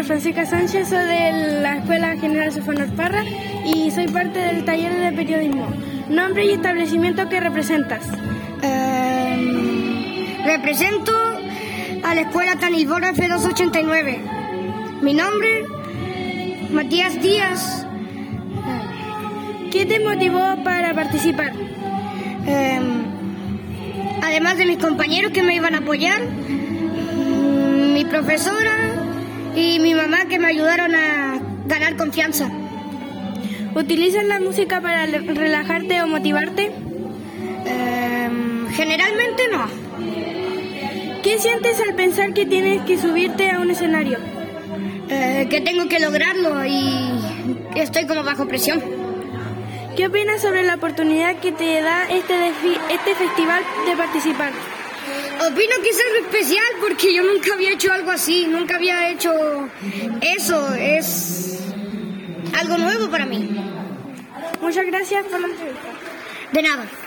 nombre es Francisca Sánchez, soy de la Escuela General Sofano Parra y soy parte del taller de periodismo. Nombre y establecimiento que representas. Represento a la Escuela Tanilbora F289. Mi nombre, Matías Díaz. ¿Qué te motivó para participar? Además de mis compañeros que me iban a apoyar, mi profesora y mi mamá que me ayudaron a ganar confianza. ¿Utilizas la música para relajarte o motivarte? Generalmente no. ¿Qué sientes al pensar que tienes que subirte a un escenario? Que tengo que lograrlo y estoy como bajo presión. ¿Qué opinas sobre la oportunidad que te da este festival de participar? Opino que es algo especial porque yo nunca había hecho algo así, nunca había hecho eso, es algo nuevo para mí. Muchas gracias por la entrevista. De nada.